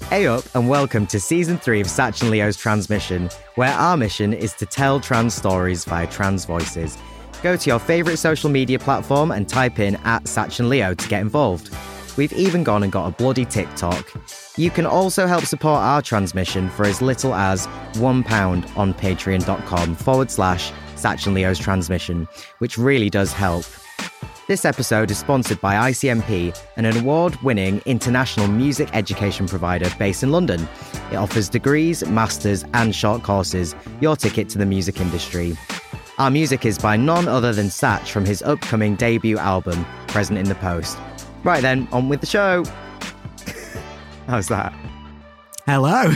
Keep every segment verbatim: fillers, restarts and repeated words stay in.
Hey up and welcome to season three of Satch and Leo's Transmission, where our mission is to tell trans stories via trans voices. Go to your favourite social media platform and type in at Satch and Leo to get involved. We've even gone and got a bloody TikTok. You can also help support our transmission for as little as one pound on patreon.com forward slash Satch and Leo's Transmission, which really does help. This episode is sponsored by I C M P, an award-winning international music education provider based in London. It offers degrees, masters, and short courses, your ticket to the music industry. Our music is by none other than Satch from his upcoming debut album, Present in the Post. Right then, on with the show. How's that? Hello.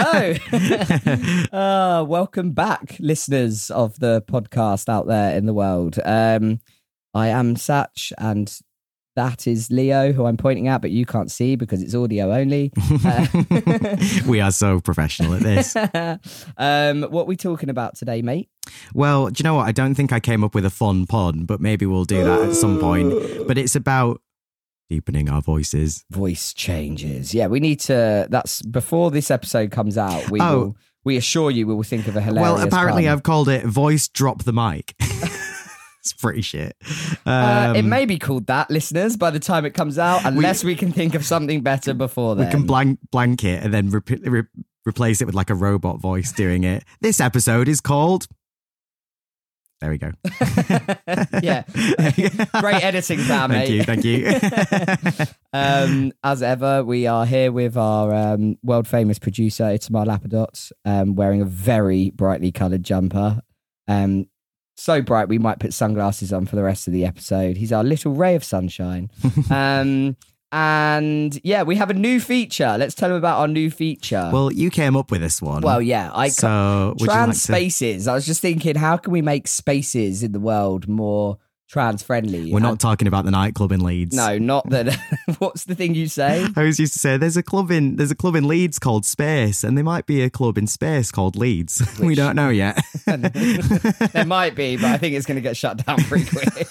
Hello. uh, welcome back, listeners of the podcast out there in the world. Um, I am Satch, and that is Leo, who I'm pointing at, but you can't see because it's audio only. Uh, we are so professional at this. um, what are we talking about today, mate? Well, do you know what? I don't think I came up with a fun pun, but maybe we'll do that at some point. But it's about deepening our voices. Voice changes. Yeah, we need to. That's before this episode comes out. We oh. will. We assure you, we will think of a hilarious. Well, apparently, pun. I've called it "Voice Drop the Mic." It's pretty shit. Um, uh, it may be called that, listeners, by the time it comes out, unless we, we can think of something better before then. We can blank blank it and then re- re- replace it with like a robot voice doing it. This episode is called. There we go. Yeah. Great editing plan, mate. Thank you, thank you. um, as ever, we are here with our um, world-famous producer, Itamar Lapadot, um, wearing a very brightly coloured jumper. Um, so bright we might put sunglasses on for the rest of the episode. He's our little ray of sunshine. um, and yeah, we have a new feature. Let's tell them about our new feature. Well, you came up with this one. Well, yeah. I so, ca- trans like to... spaces. I was just thinking, how can we make spaces in the world more trans friendly? We're not and... talking about the nightclub in Leeds. No, not that. What's the thing you say? I always used to say there's a club in there's a club in Leeds called Space, and there might be a club in Space called Leeds. Which... we don't know yet. There might be, but I think it's going to get shut down pretty quick.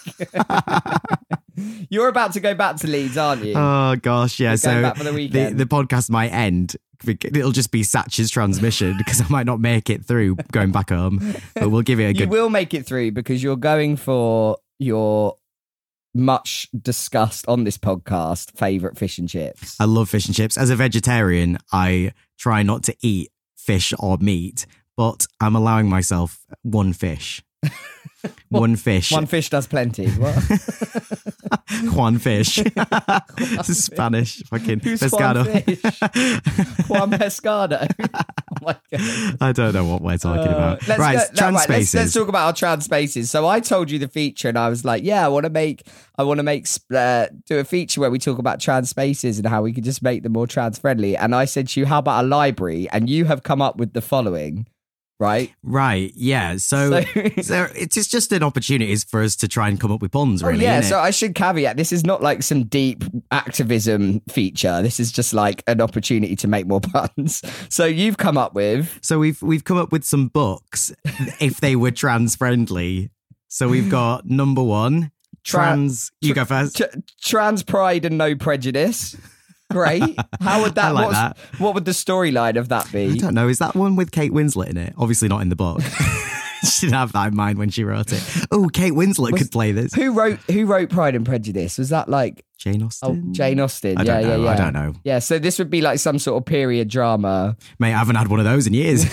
You're about to go back to Leeds, aren't you? Oh gosh, yeah. You're so going back for the weekend. The, the podcast might end. It'll just be Satch's transmission because I might not make it through going back home. But we'll give it a good. You will make it through because you're going for your much discussed on this podcast favourite fish and chips. I love fish and chips. As a vegetarian, I try not to eat fish or meat, but I'm allowing myself one fish. One fish. One fish does plenty. What? Juan Fish. This is Spanish. Fucking Who's pescado. Juan Fish? Juan Pescado. Oh my God. I don't know what we're talking Uh, about. let's Right, go- it's no, trans right, let's, spaces. let's talk about our trans spaces. So I told you the feature, and I was like, "Yeah, I want to make, I want to make, uh, do a feature where we talk about trans spaces and how we can just make them more trans friendly." And I said to you, "How about a library?" And you have come up with the following. Right? Right, yeah. So, So- so it's just an opportunity for us to try and come up with puns, really. Oh, yeah, isn't so it? I should caveat, this is not like some deep activism feature. This is just like an opportunity to make more puns. So you've come up with... So we've we've come up with some books if they were trans friendly. So we've got number one, trans. Tra- you go first. Tra- trans pride and no prejudice. Great. How would that, I like what's- that. What would the storyline of that I be? don't know. Is that one with Kate Winslet in it? Obviously not in the book. She didn't have that in mind when she wrote it. Oh, Kate Winslet Was- could play this. Who wrote Who wrote Pride and Prejudice? Was that like Jane oh Austen? Jane Austen? I yeah, don't know. yeah, yeah. I don't know. Yeah, so this would be like some sort of period drama. Mate, I haven't had one of those in years.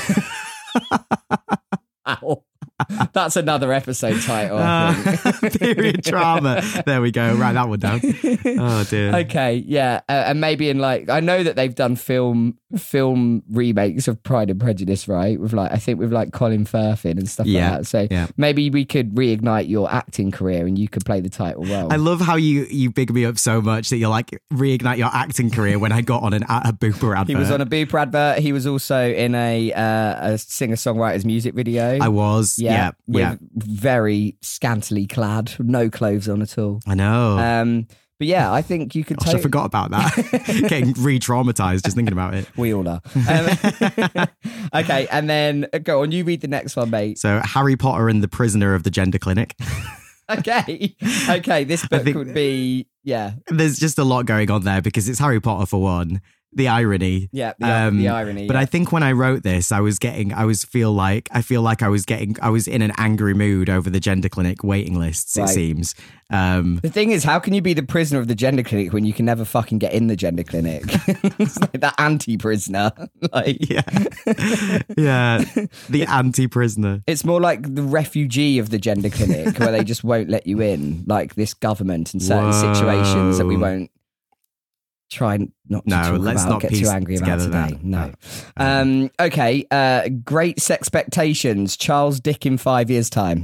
Ow. That's another episode title. I think. Uh, period drama. There we go. Write that one down. Oh dear. Okay, yeah, uh, and maybe in like I know that they've done film film remakes of Pride and Prejudice, right? With like I think with like Colin Firth in and stuff Yeah, like that. So yeah. maybe we could reignite your acting career and you could play the title role. I love how you you big me up so much that you're like reignite your acting career when I got on an a Booper advert. He was on a Booper advert. He was also in a uh, a singer songwriter's music video. I was. Yeah. Yeah. with yeah. very scantily clad, no clothes on at all. I know. Um, but yeah, I think you could. Gosh, to- I forgot about that. Getting re-traumatized just thinking about it. We all are. Um, okay, and then uh, go on. You read the next one, mate. So, Harry Potter and the Prisoner of the Gender Clinic. Okay, okay. This book think- would be yeah. There's just a lot going on there because it's Harry Potter for one. the irony. Yeah, the, um, the irony. But yeah. I think when I wrote this, I was getting, I was feel like, I feel like I was getting, I was in an angry mood over the gender clinic waiting lists, it Right. seems. Um, The thing is, how can you be the prisoner of the gender clinic when you can never fucking get in the gender clinic? It's like that anti-prisoner. Like, yeah. Yeah. The anti-prisoner. it's more like the refugee of the gender clinic where they just won't let you in, like this government in certain Whoa. situations that we won't try not to No, talk let's about, not get piece too angry about together today. that. No. No. Um, okay. Uh, great Sexpectations. Charles Dick in five years' time.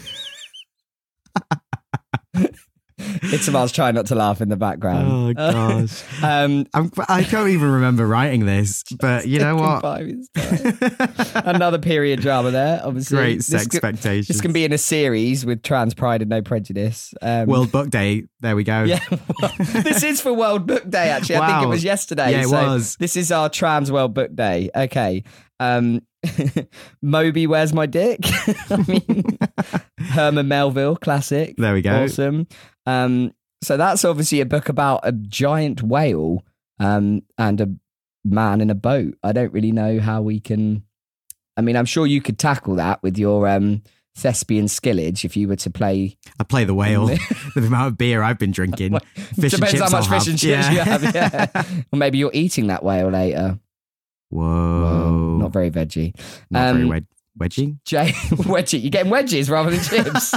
Itamar's trying not to laugh in the background. Oh, gosh. um, I'm, I can't even remember writing this, but you know Dick in what? five years' time. Another period drama there, obviously. Great This could- Sexpectations. This can be in a series with Trans Pride and No Prejudice. Um, World Book Day. There we go. yeah, well, this is for World Book Day, actually. I think it Wow. was yesterday. Yeah, it so was. This is our Trans World Book Day. Okay. Um, Moby, Where's My Dick? I mean, Herman Melville, classic. There we go. Awesome. Um, so that's obviously a book about a giant whale um, and a man in a boat. I don't really know how we can... I mean, I'm sure you could tackle that with your um, thespian skillage if you were to play... I play the whale. The amount of beer I've been drinking. Fish and Depends chips how much I'll fish have. and chips Yeah. you have, yeah. Or maybe you're eating that whale later. Whoa. Not very veggie. Not Um, very wed- wedgie. Jay, wedgie. You're getting wedges rather than chips.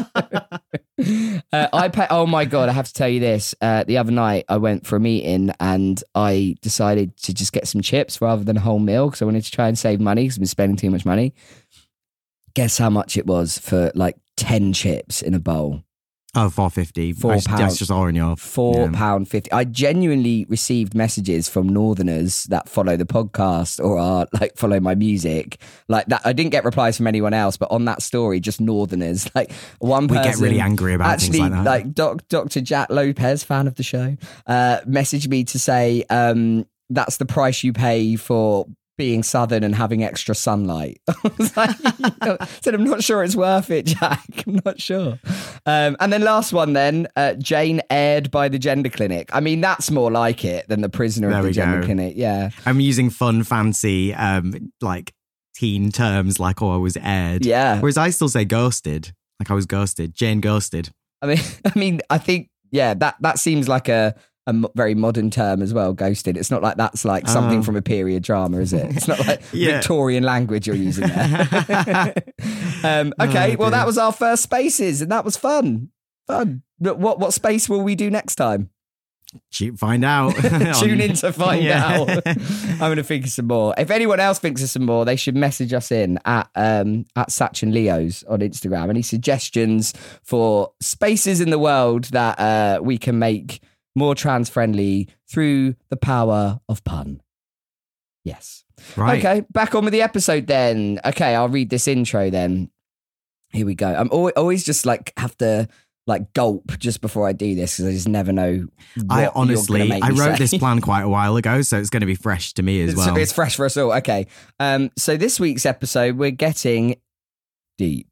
uh, I pay. Oh my god! I have to tell you this. Uh, the other night, I went for a meeting and I decided to just get some chips rather than a whole meal because I wanted to try and save money because I've been spending too much money. Guess how much it was for like ten chips in a bowl? Oh, four fifty. Four I just, pounds. That's just all in your... Four pound fifty. I genuinely received messages from Northerners that follow the podcast or are like follow my music like that. I didn't get replies from anyone else, but on that story, just Northerners. Like one We person get really angry about actually, things like that. doc, Doctor Jack Lopez, fan of the show, uh, messaged me to say um, that's the price you pay for being southern and having extra sunlight. I was like, I said, I'm not sure it's worth it, Jack. I'm not sure. Um, and then last one then, uh, Jane aired by the gender clinic. I mean, that's more like it than the prisoner There of the we gender go. clinic. Yeah. I'm using fun, fancy, um, like teen terms like, oh, I was aired. Yeah. Whereas I still say ghosted. Like I was ghosted. Jane ghosted. I mean, I mean, I think, yeah, that, that seems like a, a mo- very modern term as well, ghosted. It's not like that's like something Oh. from a period drama, is it? It's not like Yeah. Victorian language you're using there. um, okay, Oh, well, dear. that was our first spaces and that was fun. Fun. But What, what space will we do next time? Ch- Find out. Tune in to find Yeah. out. I'm going to think of some more. If anyone else thinks of some more, they should message us in at um, at Satch and Leo's on Instagram. Any suggestions for spaces in the world that uh, we can make more trans friendly through the power of pun? Yes. Right. Okay, back on with the episode then. Okay, I'll read this intro then. Here we go. I'm always, always just like have to like gulp just before I do this because I just never know. What I you're honestly, gonna make I me wrote say. this plan quite a while ago, so it's going to be fresh to me as It's, well. it's fresh for us all. Okay. Um, so this week's episode, we're getting deep.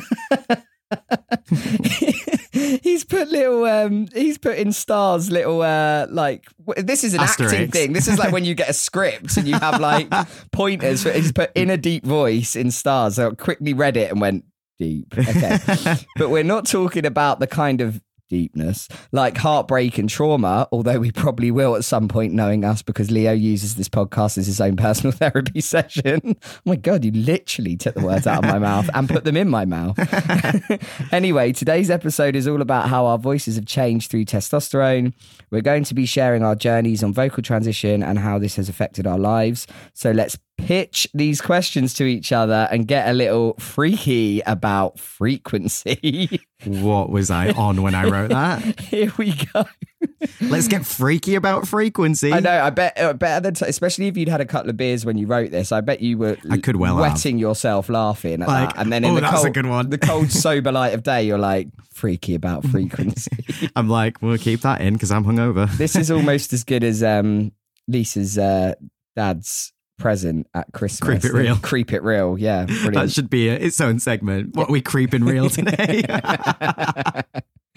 He's put little, um, he's put in stars little, uh, like, w- this is an acting Asterisks. thing. This is like when you get a script and you have like pointers. For, he's put in a deep voice in stars. So I quickly read it and went, deep. Okay. But we're not talking about the kind of deepness like heartbreak and trauma, although we probably will at some point, knowing us, because Leo uses this podcast as his own personal therapy session. Oh my God, you literally took the words out of my mouth and put them in my mouth. Anyway, today's episode is all about how our voices have changed through testosterone. We're going to be sharing our journeys on vocal transition and how this has affected our lives. So let's pitch these questions to each other and get a little freaky about frequency. What was I on when I wrote that? Here we go. Let's get freaky about frequency. I know. I bet. Uh, better than, t- especially if you'd had a couple of beers when you wrote this. I bet you were. I could well have. wetting yourself laughing at Like, that, and then in oh, the that's cold, a good one. the cold sober light of day, you're like freaky about frequency. I'm like, we'll keep that in because I'm hungover. This is almost as good as um, Lisa's uh, dad's present at Christmas. Creep it real. Creep it real. Yeah, brilliant. That should be a, its own segment. What are we creeping real today?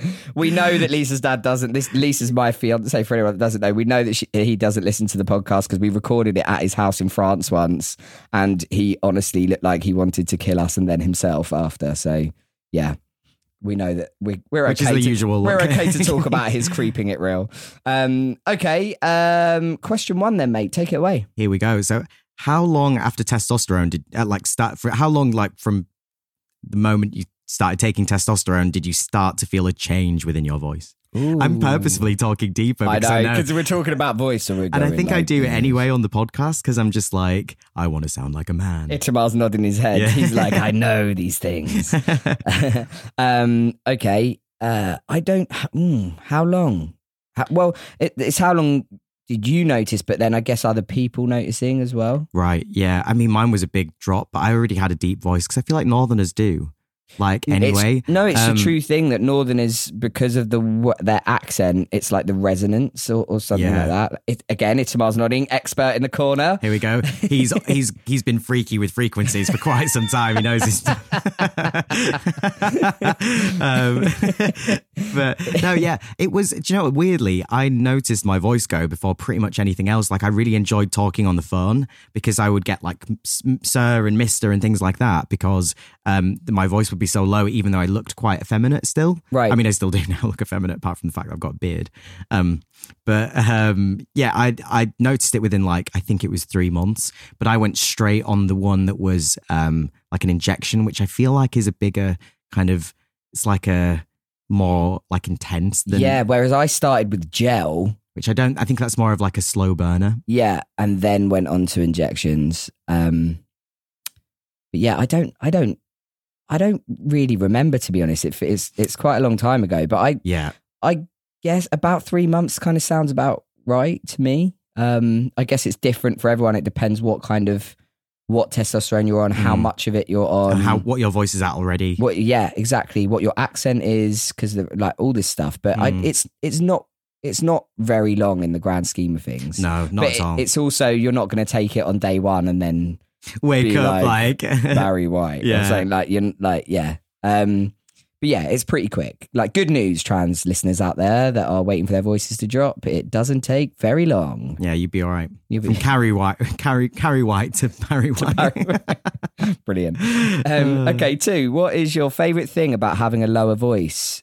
We know that Lisa's dad doesn't. This Lisa's my fiance. For anyone that doesn't know, we know that she, he doesn't listen to the podcast because we recorded it at his house in France once, and he honestly looked like he wanted to kill us and then himself after. So yeah, we know that we, we're Which okay. is the to, usual We're look. okay to talk about his creeping it real. Um, okay. Um, question one, then, mate. Take it away. Here we go. So, how long after testosterone did uh, like start? For how long, like from the moment you started taking testosterone, did you start to feel a change within your voice? Ooh. I'm purposefully talking deeper I because know I know, because we're talking about voice, so we're and I going, think I like, do it yeah. anyway on the podcast because I'm just like, I want to sound like a man. Itamar's nodding his head. Yeah. He's like, I know these things. um, okay. Uh, I don't. Mm, how long? How, well, it, it's how long did you notice? But then I guess other people noticing as well. Right. Yeah. I mean, mine was a big drop, but I already had a deep voice because I feel like Northerners do. Like anyway, It's, no, it's um, a true thing that Northerners, because of the w- their accent, it's like the resonance or, or something Yeah. like that. It, again, Itamar's nodding, expert in the corner. Here we go. He's he's he's been freaky with frequencies for quite some time. He knows his stuff. um, but no, yeah, it was. Do you know what? Weirdly, I noticed my voice go before pretty much anything else. Like I really enjoyed talking on the phone because I would get like sir and mister and things like that because um, my voice would be so low, even though I looked quite effeminate still. Right. I mean, I still do now look effeminate, apart from the fact I've got a beard. Um, but um, yeah, I I noticed it within like, I think it was three months, but I went straight on the one that was um, like an injection, which I feel like is a bigger kind of, it's like a more like intense than, Yeah, whereas I started with gel. which I don't, I think that's more of like a slow burner. Yeah, and then went on to injections. Um, but yeah, I don't, I don't, I don't really remember, to be honest. It, it's it's quite a long time ago, but I Yeah. I guess about three months kind of sounds about right to me. Um, I guess it's different for everyone. It depends what kind of what testosterone you're on, how Mm. much of it you're on, How, what your voice is at already. what yeah, exactly, what your accent is, because like all this stuff. But I, Mm. it's it's not it's not very long in the grand scheme of things. No, not but at all. It, it's also you're not going to take it on day one and then Wake be up like, Barry White. Yeah. Or something like you're like, yeah. Um, but yeah, it's pretty quick. Like, good news, trans listeners out there that are waiting for their voices to drop. It doesn't take very long. yeah, you'd be all right. You'll From be Carrie White, Carrie, Carrie White to Barry White. brilliant. Um, okay, two. What is your favourite thing about having a lower voice?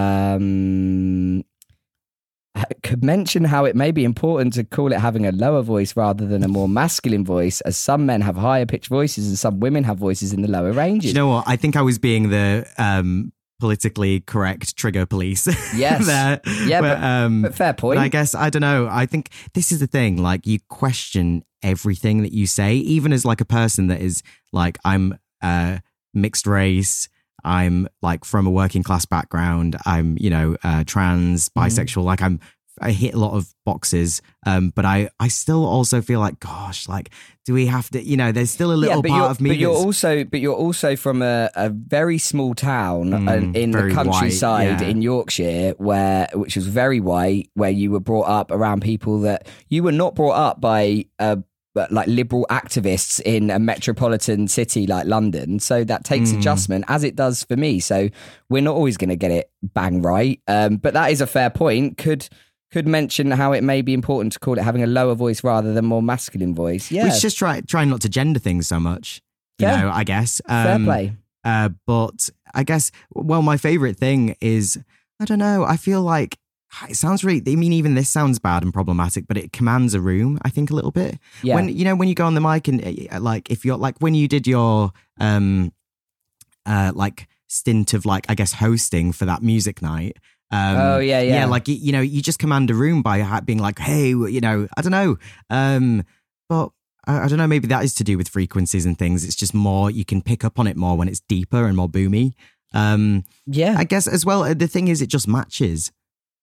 Um, could mention how it may be important to call it having a lower voice rather than a more masculine voice, as some men have higher pitched voices and some women have voices in the lower Do ranges. you know what? I think I was being the um, politically correct trigger police. Yes. there. Yeah, but, but- um, but fair point. But I guess, I don't know. I think this is the thing. Like, you question everything that you say, even as like a person that is like, I'm uh, mixed race. I'm like from a working class background. I'm, you know, uh, trans, bisexual. Like I'm, I hit a lot of boxes. Um, but I, I still also feel like, gosh, like, do we have to, you know, there's still a little but part you're, of me. But you're that's- also, but you're also from a, a very small town Mm, uh, in the very white, countryside yeah. in Yorkshire, where which was very white, where you were brought up around people that you were not brought up by. Uh, but like liberal activists in a metropolitan city like London. So that takes Mm. adjustment, as it does for me. So we're not always going to get it bang right. Um, but that is a fair point. Could could mention how it may be important to call it having a lower voice rather than more masculine voice. Yeah, We should just try try not to gender things so much. You Fair. know, I guess. fair Um, play. Uh, but I guess, well, my favorite thing is, I don't know, I feel like it sounds really, I mean, even this sounds bad and problematic, but it commands a room, I think, a little bit. Yeah. When, you know, when you go on the mic and uh, like, if you're like, when you did your, um, uh, like stint of like, I guess, hosting for that music night. Um, Oh, yeah, yeah. Yeah, like, you, you know, you just command a room by ha- being like, hey, you know, I don't know. Um, but I, I don't know, maybe that is to do with frequencies and things. It's just more, you can pick up on it more when it's deeper and more boomy. Um, Yeah. I guess as well, the thing is, it just matches.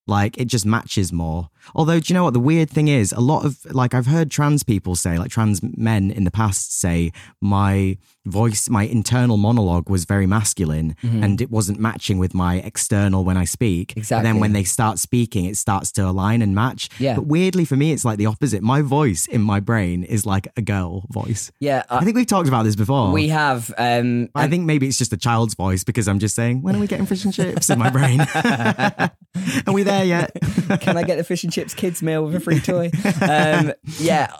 Like it just matches more. Although, do you know what the weird thing is? A lot of like I've heard trans people say, like trans men in the past say, my voice, my internal monologue was very masculine Mm-hmm. and it wasn't matching with my external when I speak. Exactly. And then when they start speaking, it starts to align and match. Yeah. But weirdly for me, it's like the opposite. My voice in my brain is like a girl voice. Yeah, I uh, think we've talked about this before. we have. Um, I think maybe it's just a child's voice because I'm just saying, when are we getting fish and chips in my brain? Are we there yet? Can I get the fish and chips kids meal with a free toy? Um, yeah,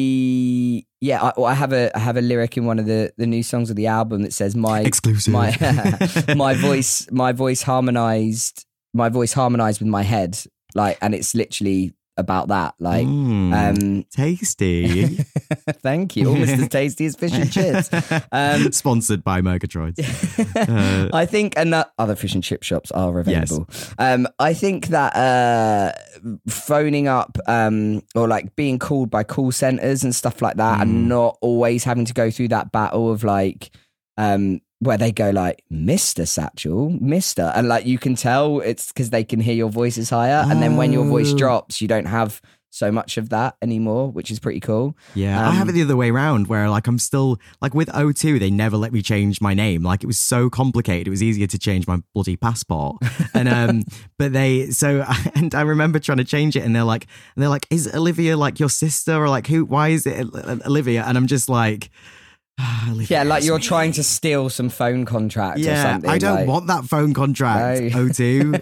I yeah, I, I have a I have a lyric in one of the, the new songs of the album that says my Exclusive. my my voice my voice harmonized my voice harmonized with my head, like, and it's literally about that. Like, Mm, um, tasty. thank you, almost as tasty as fish and chips. Um, Sponsored by Murgatroyds. Uh, I think, and that other fish and chip shops are available. Um, I think that uh, phoning up um, or like being called by call centers and stuff like that, Mm. and not always having to go through that battle of like um, where they go like Mister Satchel, Mister, and like you can tell it's because they can hear your voice is higher, and then when your voice Oh. drops, you don't have so much of that anymore, which is pretty cool. yeah, I Um, have it the other way around where like I'm still like with O two, they never let me change my name. Like it was so complicated. It was easier to change my bloody passport. And um but they so and I remember trying to change it and they're like and they're like, is Olivia like your sister or like who why is it Olivia? And I'm just like ah, Olivia, Yeah, like it's you're me. trying to steal some phone contract or Yeah, something. I don't like- want that phone contract. No. O two.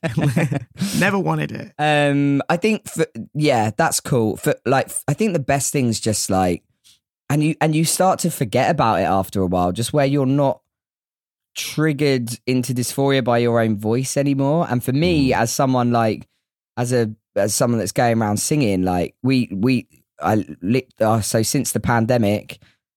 Never wanted it. Um, I think, for, yeah, that's cool. For like, I think the best thing's just like, and you and you start to forget about it after a while, just where you're not triggered into dysphoria by your own voice anymore. And for me, as someone like, as a as someone that's going around singing, like we we I lit uh, so since the pandemic,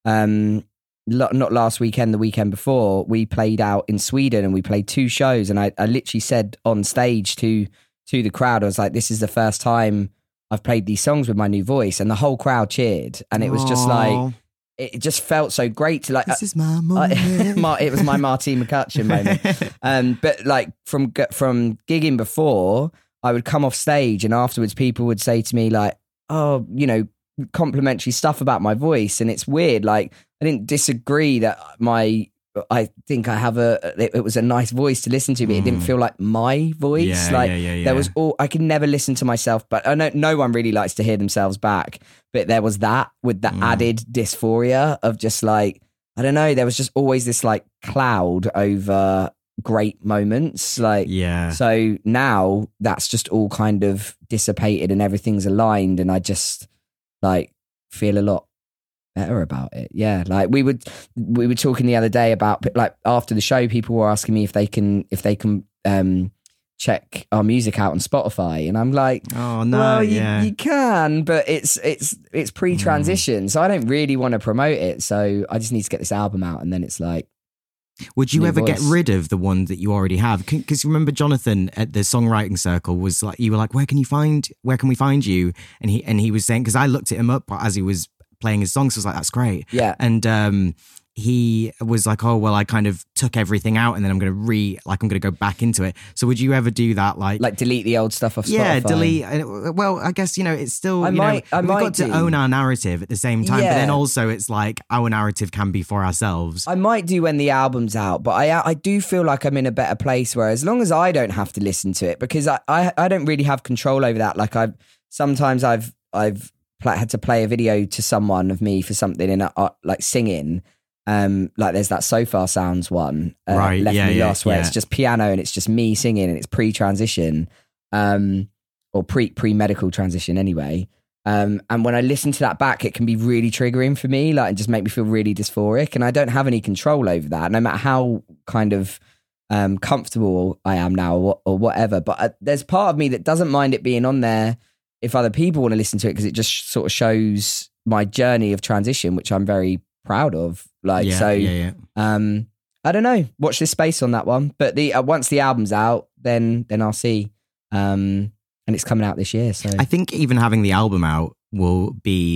um. lo- Not last weekend, the weekend before, we played out in Sweden and we played two shows. And I, I literally said on stage to to the crowd, I was like, this is the first time I've played these songs with my new voice. And the whole crowd cheered. And it was just like, Aw, it just felt so great to like, this is my I, moment. Mar- it was my Martine McCutcheon moment. Um, but like from g- from gigging before, I would come off stage and afterwards people would say to me like, oh, you know, complimentary stuff about my voice. And it's weird. Like I didn't disagree that my, I think I have a, it, it was a nice voice to listen to, but it didn't feel like my voice. Yeah, like yeah, yeah, yeah. there was all, I could never listen to myself, but I know no one really likes to hear themselves back. But there was that with the Mm. added dysphoria of just like, I don't know, there was just always this like cloud over great moments. Like, Yeah. so now that's just all kind of dissipated and everything's aligned. And I just like feel a lot better about it. Yeah. Like we would, we were talking the other day about like after the show, people were asking me if they can, if they can, um, check our music out on Spotify. And I'm like, Oh no, well, you, yeah. you can, but it's, it's, it's pre-transition. So I don't really want to promote it. So I just need to get this album out. And then it's like, Would you new ever get voice. rid of the one that you already have? Because remember, Jonathan at the songwriting circle was like, you were like, where can you find, where can we find you? And he and he was saying, because I looked at him up as he was playing his songs, so I was like, that's great. yeah. And um, he was like, oh well, I kind of took everything out, and then I'm going to re, like I'm going to go back into it. So would you ever do that? Like, Like delete the old stuff off Spotify. yeah, delete. and- Well, I guess you know it's still. I you might- know, I we've might got to do. own our narrative at the same time, but Yeah. then also it's like our narrative can be for ourselves. I might do when the album's out, but I I do feel like I'm in a better place where as long as I don't have to listen to it, because I, I, I don't really have control over that. Like I've sometimes I've I've pl- had to play a video to someone of me for something and uh, like singing. Um, like there's that So Far Sounds one, uh, Right, Left yeah, Me yeah, Lost, where yeah. it's just piano and it's just me singing and it's pre-transition, um, or pre pre medical transition anyway. Um, and when I listen to that back, it can be really triggering for me, like, and just make me feel really dysphoric. And I don't have any control over that, no matter how kind of um, comfortable I am now, or, or whatever. But uh, there's part of me that doesn't mind it being on there if other people want to listen to it, because it just sort of shows my journey of transition, which I'm very proud of. Like, yeah, so, yeah, yeah. um, I don't know. Watch this space on that one. But the uh, once the album's out, then then I'll see. Um, and it's coming out this year, so I think even having the album out will be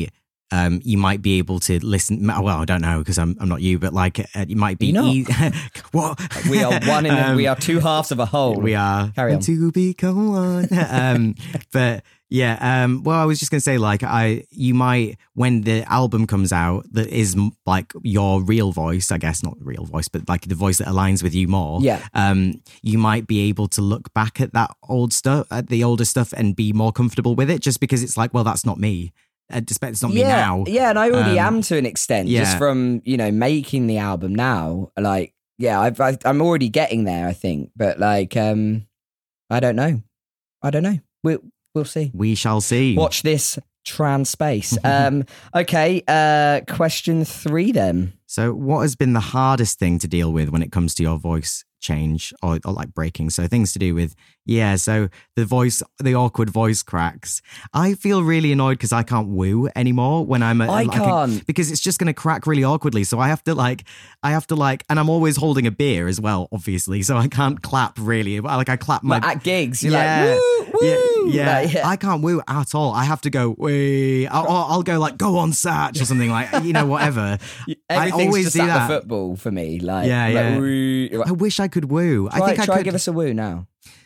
um, you might be able to listen. Well, I don't know because I'm I'm not you, but like uh, you might be. You're not. E- what We are one in. Um, we are two halves of a whole. we are Carry on. to become one. um, but yeah, um, well, I was just gonna say, like, I you might when the album comes out that is m- like your real voice, I guess not real voice, but like the voice that aligns with you more. Yeah. Um, you might be able to look back at that old stuff, at the older stuff, and be more comfortable with it, just because it's like, well, that's not me. Uh, despite it's not me yeah, now. yeah, and I already Um, am to an extent, yeah. just from you know making the album now. Like, yeah, I've, I've I'm already getting there, I think. But like, um, I don't know, I don't know. We'll we'll see. We shall see. Watch this trans space. um, okay. Uh, question three then. So, what has been the hardest thing to deal with when it comes to your voice change or, or like breaking? So, things to do with, yeah, so the voice, the awkward voice cracks. I feel really annoyed because I can't woo anymore when I'm at, I like, a- can't. because it's just going to crack really awkwardly. So, I have to like, I have to like, and I'm always holding a beer as well, obviously. So, I can't clap really. Like, I clap my. Like, at gigs, you're Yeah. like, woo, woo. Yeah, yeah. Like, yeah. I can't woo at all. I have to go, wee. I'll, or I'll go like, go on, Satch, or something like, you know, whatever. I Everything's always just do at that. the football for me. Like, Yeah, like, yeah. woo. I wish I could woo. Try, I think I try could. give us a woo now.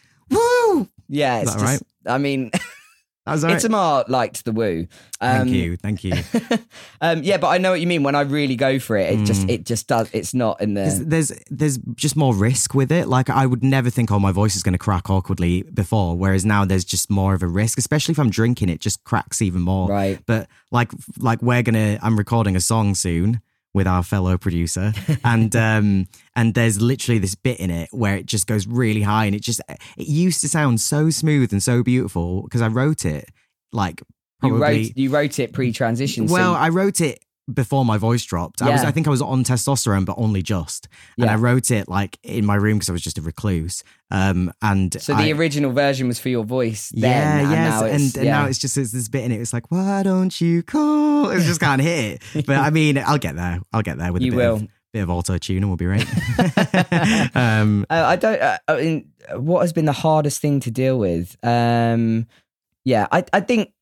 Woo! Yeah, it's that just, right? I mean, That was all right. Itamar liked the woo. Um, Thank you, thank you. um, yeah, but I know what you mean. When I really go for it, it just it just does. It's not in There's, the. there's there's just more risk with it. Like I would never think, oh, my voice is going to crack awkwardly before, whereas now there's just more of a risk. Especially if I'm drinking, it just cracks even more. Right. But like like we're gonna, I'm recording a song soon with our fellow producer, and um and there's literally this bit in it where it just goes really high, and it just it used to sound so smooth and so beautiful because I wrote it like probably. You wrote you wrote it pre-transition. so- Well, I wrote it before my voice dropped. I was, Yeah. I think I was on testosterone, but only just. And Yeah. I wrote it like in my room because I was just a recluse. Um, and so the I- original version was for your voice. Then, yeah, and yes, now and, it's, and yeah. now it's just it's this bit in it. It's like, why don't you call? It just can't hit it. But I mean, I'll get there. I'll get there with a You bit will. of bit of auto tune, and we'll be right. um, Uh, I don't. Uh, I mean, what has been the hardest thing to deal with? Um, yeah, I, I think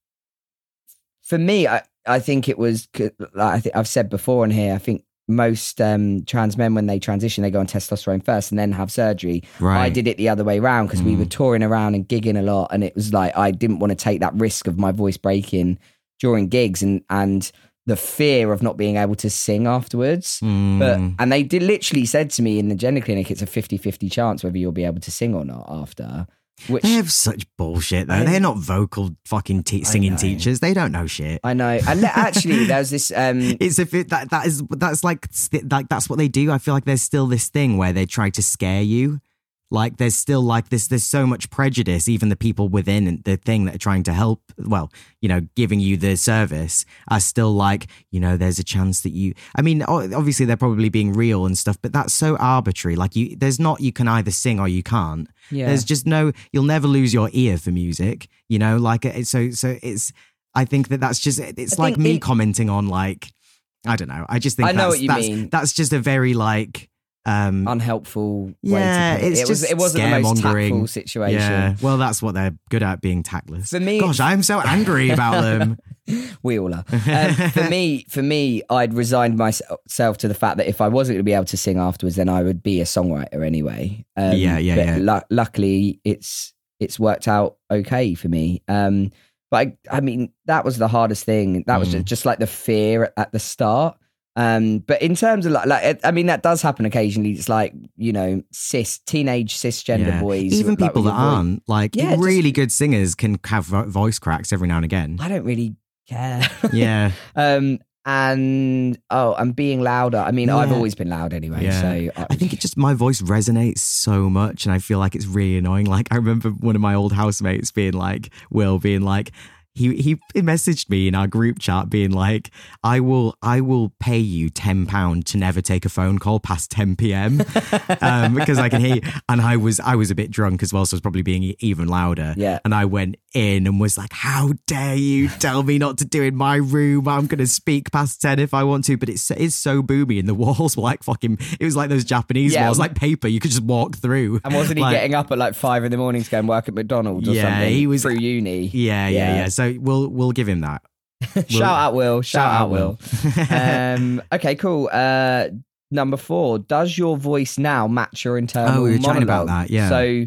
for me, I, I think it was. Like I think I've said before in here. I think most um, trans men, when they transition, they go on testosterone first and then have surgery. Right. I did it the other way around because we Mm. were touring around and gigging a lot, and it was like I didn't want to take that risk of my voice breaking during gigs and and the fear of not being able to sing afterwards. mm, But and they did literally said to me in the gender clinic, it's a fifty-fifty chance whether you'll be able to sing or not after. Which they have such bullshit though. I- They're not vocal fucking te- singing know. teachers. They don't know shit. I know. And le- actually, there's this. Um, It's if it, that that is that's like like that's what they do. I feel like there's still this thing where they try to scare you. Like there's still like this. There's so much prejudice. Even the people within the thing that are trying to help, well, you know, giving you the service are still like, you know, there's a chance that you. I mean, o- obviously they're probably being real and stuff, but that's so arbitrary. Like you, there's not. You can either sing or you can't. yeah. There's just no. You'll never lose your ear for music. You know, like it, so. So it's. I think that that's just. It's I like think me it- commenting on like. I don't know. I just think I know that's, what you that's, mean. that's just a very like. Um, unhelpful way yeah, to put it. it's It was, just it wasn't the most scaremongering. tactful situation. yeah, well, that's what they're good at, being tactless. For me, Gosh, I'm so angry about them. we all are. Um, for me, for me, I'd resigned myself to the fact that if I wasn't going to be able to sing afterwards, then I would be a songwriter anyway. Um, Yeah, yeah, but yeah. lu- luckily, it's it's worked out okay for me. Um, but I, I mean, that was the hardest thing. That was Mm. just, just like the fear at, at the start. Um, but in terms of like, like, I mean, that does happen occasionally. It's like, you know, cis, teenage cisgender Yeah. boys, Even like, people with that your voice. aren't like Yeah, just- really good singers can have vo- voice cracks every now and again. I don't really care. Yeah, Um, and oh, and being louder. I mean, I've Yeah. always been loud anyway. Yeah. So I, I think it just my voice resonates so much, and I feel like it's really annoying. Like I remember one of my old housemates being like, Will being like. He he messaged me in our group chat being like, I will I will pay you ten pounds to never take a phone call past ten p.m. um, because I can hear you. And I was I was a bit drunk as well, so I was probably being e- even louder. Yeah. And I went in and was like, how dare you tell me not to do in my room? I'm going to speak past ten if I want to. But it's, it's so boomy and the walls were like fucking, it was like those Japanese Yeah. walls, like paper you could just walk through. and wasn't he Like- getting up at like five in the morning to go and work at McDonald's or Yeah, something? he was- through uni. Yeah, yeah, yeah. So we'll we'll give him that. Shout out Will. Shout, Shout out out Will. um, okay, cool. Uh, number four. Does your voice now match your internal Oh, we were chatting monologue? about that, yeah. So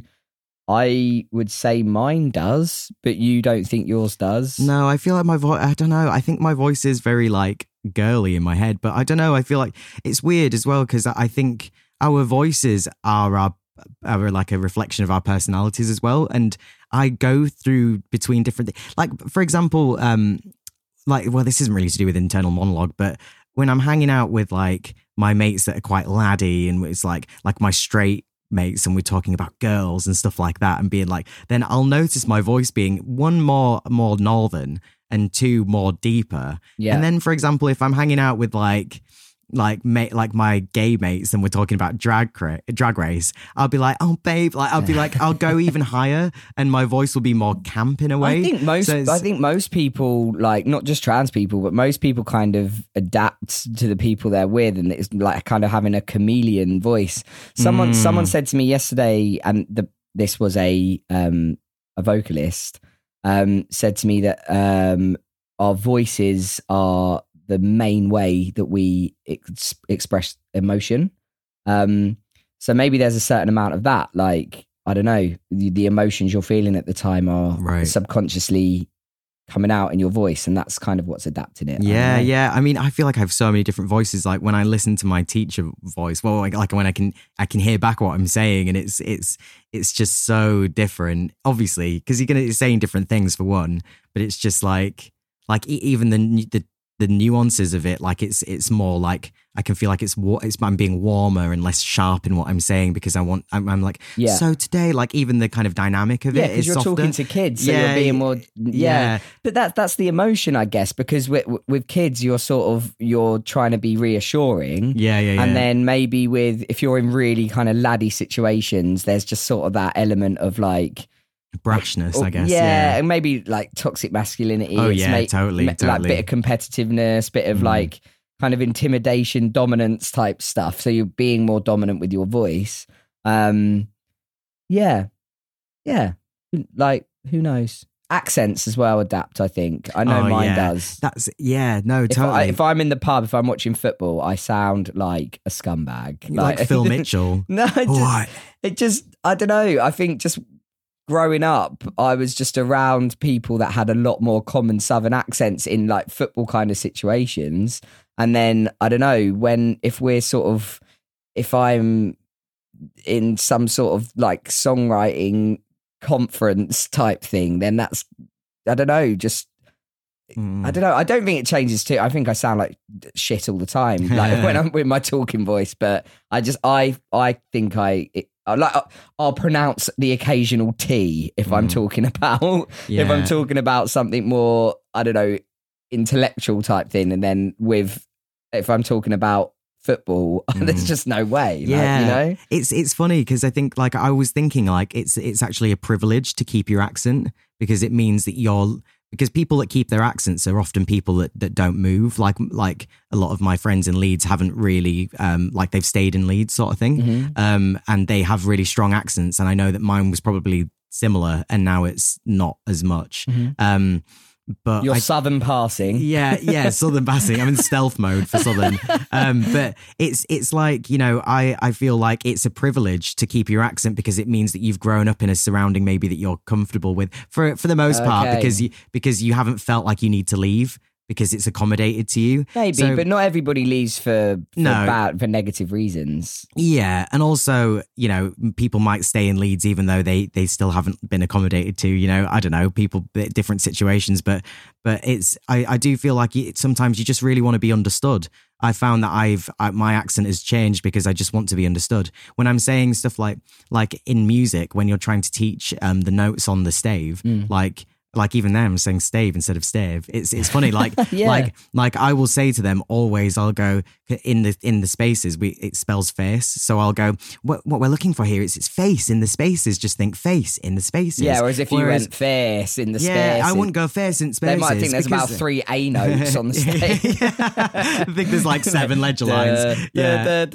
I would say mine does, but you don't think yours does. No, I feel like my voice, I don't know. I think my voice is very like girly in my head, but I don't know. I feel like it's weird as well because I think our voices are our, are like a reflection of our personalities as well. And I go through between different, like, for example, um, like, well, this isn't really to do with internal monologue, but when I'm hanging out with like my mates that are quite laddie and it's like, like my straight mates and we're talking about girls and stuff like that and being like, then I'll notice my voice being one more more northern and two more deeper. Yeah. And then, for example, if I'm hanging out with like like mate like my gay mates and we're talking about drag cra- drag race, I'll be like, oh babe, like I'll be like, I'll go even higher and my voice will be more camp in a way. I think most So it's- I think most people, like not just trans people, but most people kind of adapt to the people they're with, and it's like kind of having a chameleon voice. Someone Mm. someone said to me yesterday, and the, this was a um a vocalist, um, said to me that um our voices are the main way that we ex- express emotion. Um, so maybe there's a certain amount of that, like, I don't know, the, the emotions you're feeling at the time are Right. subconsciously coming out in your voice, and that's kind of what's adapting it. I Yeah, don't know. yeah. I mean, I feel like I have so many different voices. Like when I listen to my teacher voice, well, like, like when I can, I can hear back what I'm saying, and it's, it's, it's just so different. Obviously, because you're gonna saying different things for one, but it's just like, like e- even the the the nuances of it. Like it's, it's more like I can feel like it's, wa- it's I'm being warmer and less sharp in what I'm saying because I want. I'm, I'm like, Yeah. so today, like even the kind of dynamic of Yeah, it because is you're softer. talking to kids, so Yeah, you're being more. Yeah, yeah. but that's that's the emotion, I guess, because with with kids, you're sort of you're trying to be reassuring. Yeah, yeah, yeah. And then maybe with if you're in really kind of laddie situations, there's just sort of that element of like brashness, I guess. Yeah, Yeah. and maybe like toxic masculinity. Oh, It's yeah, totally, Like totally. bit of competitiveness, bit of Mm. like kind of intimidation, dominance type stuff. So you're being more dominant with your voice. Um, yeah, yeah. Like who knows? Accents as well adapt. I think I know Oh, mine yeah. does. That's yeah, no, If, totally. I, if I'm in the pub, if I'm watching football, I sound like a scumbag. like, Phil Mitchell. No, it just, What? it just, I don't know. I think just growing up, I was just around people that had a lot more common Southern accents in like football kind of situations. And then, I don't know, when, if we're sort of, if I'm in some sort of like songwriting conference type thing, then that's, I don't know, just, Mm. I don't know. I don't think it changes too. I think I sound like shit all the time, like when I'm with my talking voice. But I just, I, I think I, it, I like, I'll pronounce the occasional T if I'm Mm. talking about, if I'm Yeah. talking about something more, I don't know, intellectual type thing. And then with, if I'm talking about football, there's Mm. just no way. Like, Yeah. you know. It's it's funny because I think like I was thinking like it's it's actually a privilege to keep your accent because it means that you're because people that keep their accents are often people that, that don't move. Like like a lot of my friends in Leeds haven't really um like they've stayed in Leeds sort of thing. Mhm. Um and they have really strong accents, and I know that mine was probably similar and now it's not as much. Mhm. Um but Your I, southern passing. yeah, yeah, Southern passing. I'm in stealth mode for Southern. Um, but it's it's like, you know, I, I feel like it's a privilege to keep your accent because it means that you've grown up in a surrounding maybe that you're comfortable with for for the most part Okay. because you because you haven't felt like you need to leave because it's accommodated to you. Maybe, So- but not everybody leaves for, for No. bad, for negative reasons. Yeah, and also, you know, people might stay in Leeds even though they they still haven't been accommodated to. You know, I don't know, people different situations, but but it's I I do feel like it, sometimes you just really want to be understood. I found that I've I, my accent has changed because I just want to be understood. When I'm saying stuff like like in music, when you're trying to teach um the notes on the stave, Mm. like. Like even them saying stave instead of stave. It's it's funny. Like Yeah. like like I will say to them always. I'll go. in the in the spaces we it spells face. So I'll go, what what we're looking for here is it's face in the spaces. Just think face in the spaces. Yeah, whereas if you whereas, went face in the yeah, spaces. I wouldn't go face in spaces. They might think there's because, about three A notes on the stage. I think there's like seven ledger lines. Yeah,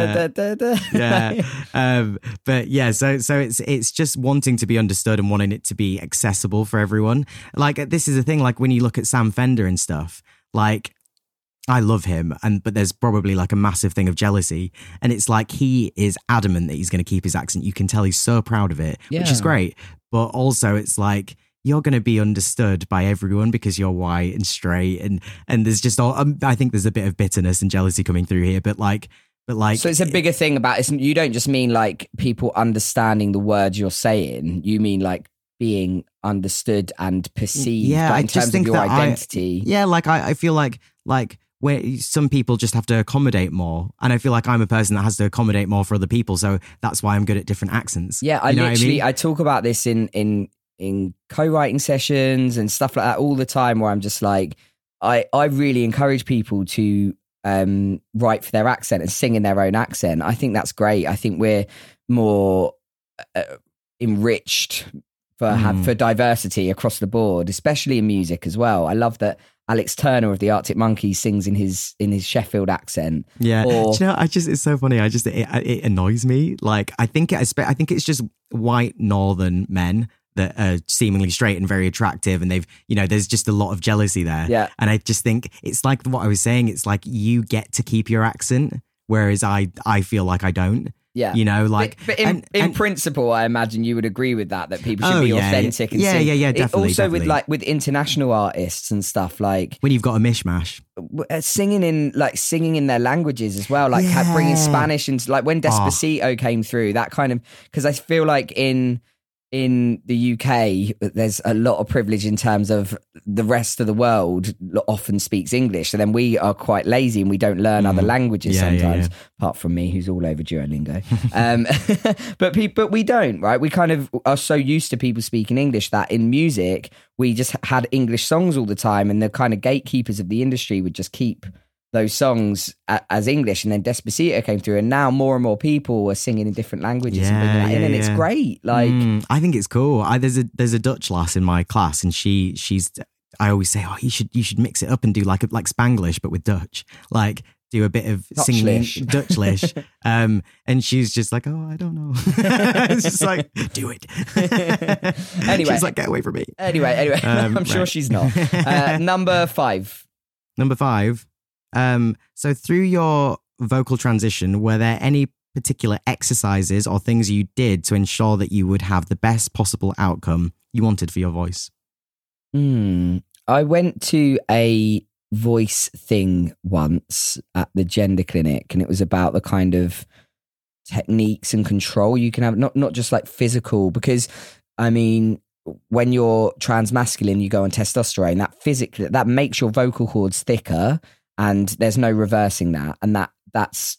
yeah. yeah. Um, but yeah, so so it's it's just wanting to be understood and wanting it to be accessible for everyone. Like this is the thing. Like when you look at Sam Fender and stuff, like. I love him, and but there's probably like a massive thing of jealousy, and it's like he is adamant that he's going to keep his accent. You can tell he's so proud of it, yeah. which is great. But also, it's like you're going to be understood by everyone because you're white and straight, and and there's just all. Um, I think there's a bit of bitterness and jealousy coming through here, but like. But like, so it's a bigger thing about it. You don't just mean like people understanding the words you're saying. You mean like being understood and perceived. Yeah, like, in I terms just think of your that identity. I, yeah, like I, I feel like like. where some people just have to accommodate more. And I feel like I'm a person that has to accommodate more for other people. So that's why I'm good at different accents. Yeah, I you know literally, I, I, mean? I talk about this in, in, in co-writing sessions and stuff like that all the time where I'm just like, I, I really encourage people to um, write for their accent and sing in their own accent. I think that's great. I think we're more uh, enriched for, mm. have, for diversity across the board, especially in music as well. I love that Alex Turner of the Arctic Monkeys sings in his in his Sheffield accent. Yeah, or, do you know, I just it's so funny. I just it, it annoys me. Like I think it, I think it's just white northern men that are seemingly straight and very attractive, and they've you know there's just a lot of jealousy there. Yeah, and I just think it's like what I was saying. It's like you get to keep your accent, whereas I I feel like I don't. Yeah, you know, like, but, but in, and, in and, I imagine you would agree with that. That people should oh, be yeah, authentic yeah. and yeah, sing. yeah, yeah, definitely. It also, definitely. with like with international artists and stuff, like when you've got a mishmash, singing in like singing in their languages as well, like yeah. bringing Spanish and like when Despacito oh. came through, that kind of because I feel like in. In the U K, there's a lot of privilege in terms of the rest of the world often speaks English. So then we are quite lazy and we don't learn mm. other languages yeah, sometimes, yeah, yeah. apart from me, who's all over Duolingo. um, but, pe- but we don't, right? We kind of are so used to people speaking English that in music, we just had English songs all the time, and the kind of gatekeepers of the industry would just keep those songs as English, and then Despacito came through, and now more and more people are singing in different languages yeah, and bringing that yeah, in, and yeah. it's great. Like, mm, I think it's cool. I, there's a there's a Dutch lass in my class, and she she's. I always say, oh, you should you should mix it up and do like like Spanglish, but with Dutch, like do a bit of singing Dutchlish. um, and she's just like, oh, I don't know. It's just like, do it. Anyway, she's like, get away from me. Anyway, anyway, um, I'm sure right. she's not. Uh, number five. Number five. Um, so through your vocal transition, were there any particular exercises or things you did to ensure that you would have the best possible outcome you wanted for your voice? Hmm. I went to a voice thing once at the gender clinic, and it was about the kind of techniques and control you can have, not, not just like physical, because I mean, when you're transmasculine, you go on testosterone, that physically, that makes your vocal cords thicker. And there's no reversing that, and that that's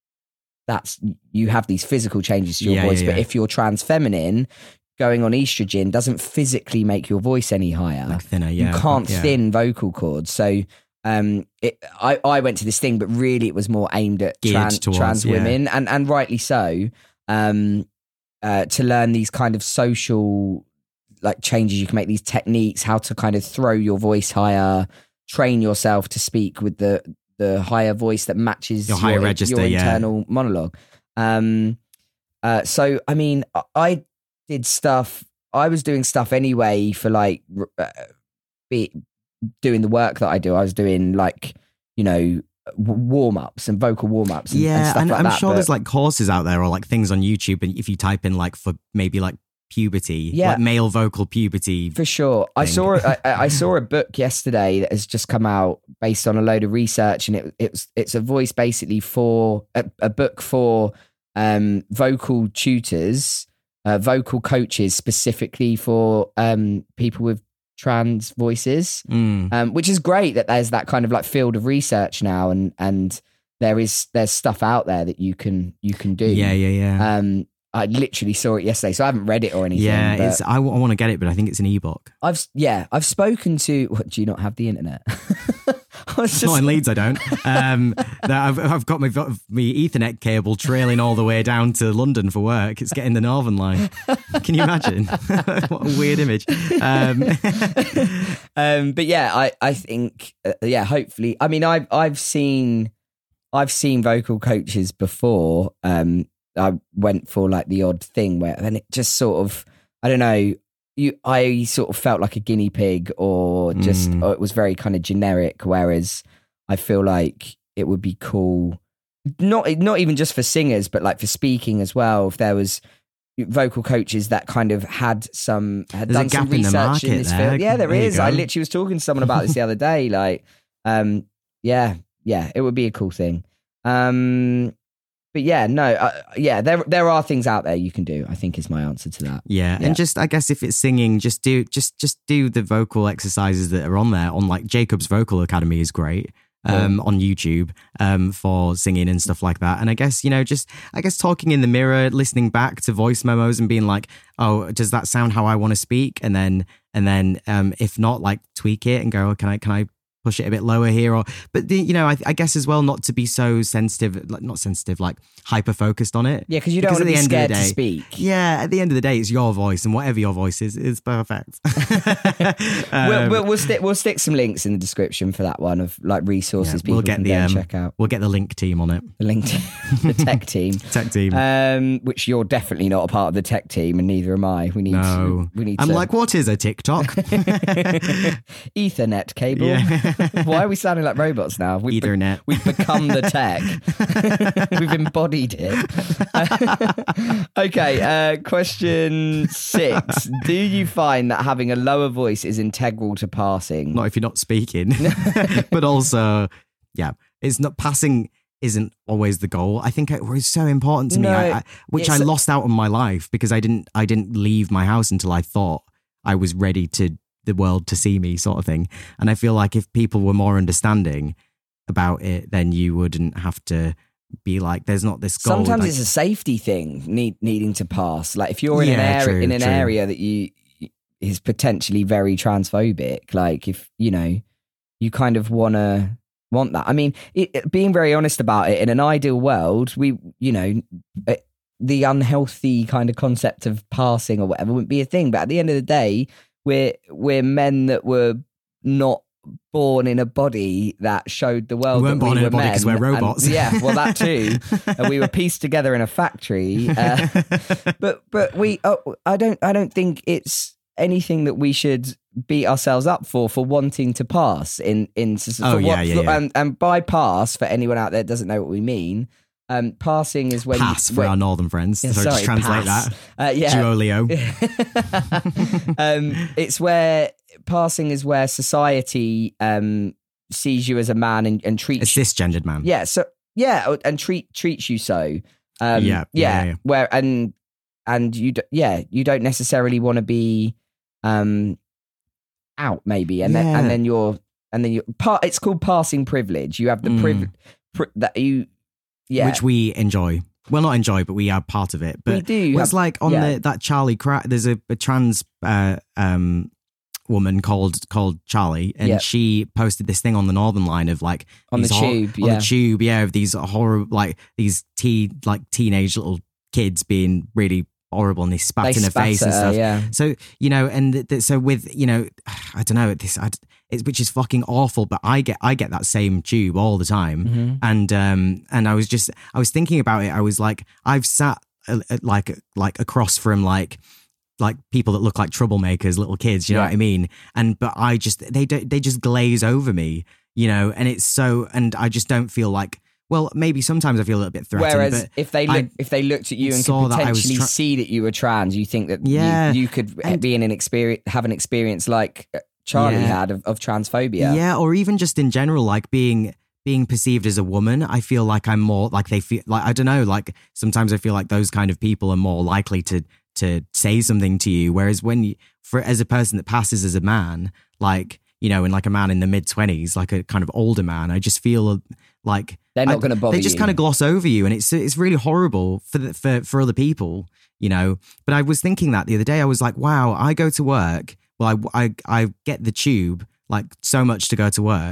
that's you have these physical changes to your yeah, voice. yeah, yeah. But if you're trans feminine, going on estrogen doesn't physically make your voice any higher. Like thinner, yeah. You can't yeah. thin vocal cords. So um, it, I I went to this thing, but really it was more aimed at trans, towards, trans yeah. women, and and rightly so. Um, uh, to learn these kind of social like changes you can make, these techniques, how to kind of throw your voice higher. Train yourself to speak with the the higher voice that matches your higher your, register, your yeah. internal monologue. Um, uh, so, I mean, I did stuff, I was doing stuff anyway for like uh, be, doing the work that I do. I was doing like, you know, warm-ups and vocal warm-ups and, yeah, and stuff and like I'm that. sure but, there's like courses out there or like things on YouTube, and if you type in like for maybe like puberty, yeah, like male vocal puberty. For sure. Thing. I saw I, I saw a book yesterday that has just come out based on a load of research, and it, it's it's a voice basically for a, a book for um, vocal tutors, uh, vocal coaches specifically for um, people with trans voices, mm. um, which is great that there's that kind of like field of research now, and and there is there's stuff out there that you can you can do. Yeah, yeah, yeah. Um, I literally saw it yesterday, so I haven't read it or anything. Yeah, it's, I, w- I want to get it, but I think it's an ebook. I've yeah, I've spoken to. What, do you not have the internet? I was just, Not in Leeds, I don't. Um, I've, I've got my, my Ethernet cable trailing all the way down to London for work. It's getting the Northern Line. Can you imagine? What a weird image. Um, um, but yeah, I I think uh, yeah. Hopefully, I mean, I've I've seen I've seen vocal coaches before. Um, I went for like the odd thing where, and it just sort of, I don't know. You, I sort of felt like a guinea pig, or just Mm. or it was very kind of generic. Whereas I feel like it would be cool, not not even just for singers, but like for speaking as well. If there was vocal coaches that kind of had some had There's a done some gap in the research market in this there. field. Yeah, there There you is. I go. literally was talking to someone about this the other day. Like, um, yeah, yeah, it would be a cool thing. Um, but yeah, no, uh, yeah, there there are things out there you can do, I think is my answer to that. Yeah, Yeah. and just I guess if it's singing, just do just just do the vocal exercises that are on there. On like Jacob's Vocal Academy is great um, on YouTube um, for singing and stuff like that. And I guess you know, just I guess talking in the mirror, listening back to voice memos, and being like, oh, does that sound how I want to speak? And then and then um, if not, like tweak it and go, oh, can I can I push it a bit lower here, or but the, you know I, I guess as well not to be so sensitive, like not sensitive, like hyper focused on it. Yeah, because you don't Because want to at be the end scared of the to day- speak. Yeah, at the end of the day, it's your voice, and whatever your voice is, is perfect. Um, we'll, we'll, we'll stick we'll stick some links in the description for that one of like resources yeah, people we'll get can the go and um, check out. we'll get the link team on it. The link to the tech team. Tech team. Um, which you're definitely not a part of the tech team, and neither am I. We need no, to. We need I'm to. like, what is a TikTok? Ethernet cable. Yeah. Why are we sounding like robots now? We've be- Ethernet. we've become the tech. We've embodied it. Okay, uh, question six. Do you find that having a lower voice is integral to passing? Not if you're not speaking, but also, yeah, it's not passing. Isn't always the goal. I think it was so important to me, No, I, I, which I it's- lost out on my life because I didn't. I didn't leave my house until I thought I was ready to the world to see me, sort of thing. And I feel like if people were more understanding about it, then you wouldn't have to be like, "There's not this goal." Sometimes like, it's a safety thing, need, needing to pass. Like if you're in an Yeah, area true, in an true. area that you is potentially very transphobic, like if you know, you kind of wanna want that. I mean, it, it- being very honest about it, in an ideal world, we, you know, it, the unhealthy kind of concept of passing or whatever wouldn't be a thing. But at the end of the day, we're we're men that were not born in a body that showed the world. We weren't that born we in a were body 'cause men. we're And- robots. yeah, well, that too. And we were pieced together in a factory. Uh, but but we, oh, I don't I don't think it's anything that we should beat ourselves up for for wanting to pass in in for Oh, yeah, what- yeah, yeah. and and by pass, for anyone out there that doesn't know what we mean, um, passing is when pass you, for when, our northern friends. Yeah, so sorry, just translate pass. that. Uh, yeah. Duolio. um, it's where passing is where society um, sees you as a man and, and A treats you. cisgendered man. Yeah, so yeah, and treat treats you so. Um, Yeah, yeah, yeah, yeah. Where and and you d- yeah you don't necessarily want to be um out maybe, and then Yeah. and then you're and then you part. It's called passing privilege. You have the Mm. privilege pri- that you yeah Which we enjoy. Well, not enjoy, but we are part of it. But we do. well, it's have- like on yeah. the that Charlie Cra- there's a, a trans uh, um, woman called called Charlie, and Yep. she posted this thing on the Northern Line of like On the these hor- tube, on yeah. the tube, yeah, of these horror like these teen like teenage little kids being really horrible, and they spat they in her spat face at and her, stuff. Yeah. So you know, and th- th- so with you know, I don't know this, I, it's which is fucking awful. But I get I get that same tube all the time, Mm-hmm. and um and I was just I was thinking about it. I was like, I've sat uh, uh, like like across from like like people that look like troublemakers, little kids. You know Yeah. what I mean? And but I just they don't they just glaze over me, you know. And it's so and I just don't feel like. Well, maybe sometimes I feel a little bit threatened. Whereas but if they I look, if they looked at you and saw could that I was potentially tra- see that you were trans, you think that Yeah. you, you could And- be in an experience, have an experience like Charlie Yeah. had of, of transphobia. Yeah, or even just in general, like being being perceived as a woman. I feel like I'm more like they feel like I don't know. Like sometimes I feel like those kind of people are more likely to to say something to you. Whereas when you, for as a person that passes as a man, like you know, and like a man in the mid twenties, like a kind of older man, I just feel like They're not I- going to bother They just you. kind of gloss over you, and it's it's really horrible for the, for for other people, you know. But I was thinking that the other day, I was like, wow, I go to work. Well, I I, I get the tube like so much to go to work,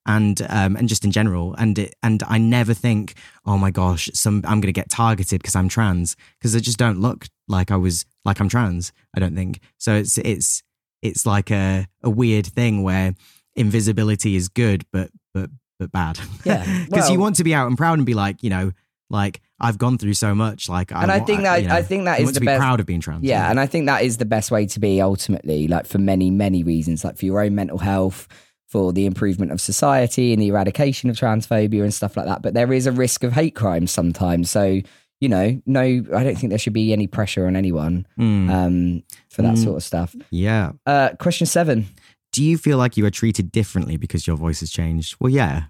and um, and just in general. And it, and I never think, oh my gosh, some I'm going to get targeted because I'm trans, because I just don't look like I was like I'm trans. I don't think so. It's it's it's like a a weird thing where invisibility is good, but but but bad. Yeah, because well, you want to be out and proud and be like, you know, like I've gone through so much. Like, and I, I think that you know, I think that you is want the to be best. proud of being trans. Yeah, and I think that is the best way to be ultimately, like for many many reasons, like for your own mental health, for the improvement of society and the eradication of transphobia and stuff like that. But there is a risk of hate crimes sometimes. So, you know, no, I don't think there should be any pressure on anyone Mm. um, for that Mm. sort of stuff. Yeah. Uh, question seven. Do you feel like you are treated differently because your voice has changed? Well, yeah.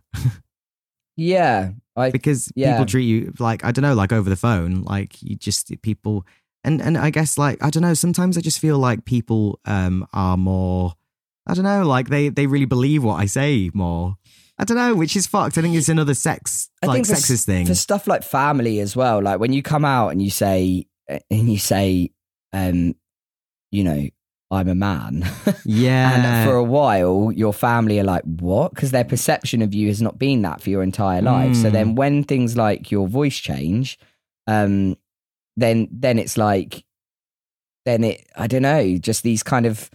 Yeah. I, because yeah. people treat you like, I don't know, like over the phone, like you just, people, and, and I guess like, I don't know, sometimes I just feel like people um, are more, I don't know, like they, they really believe what I say more. I don't know, which is fucked. I think it's another sex, I like think for, sexist thing. For stuff like family as well, like when you come out and you say, and you say, um, you know, I'm a man. Yeah. And for a while, your family are like, what? Because their perception of you has not been that for your entire life. Mm. So then when things like your voice change, um, then then it's like, then it, I don't know, just these kind of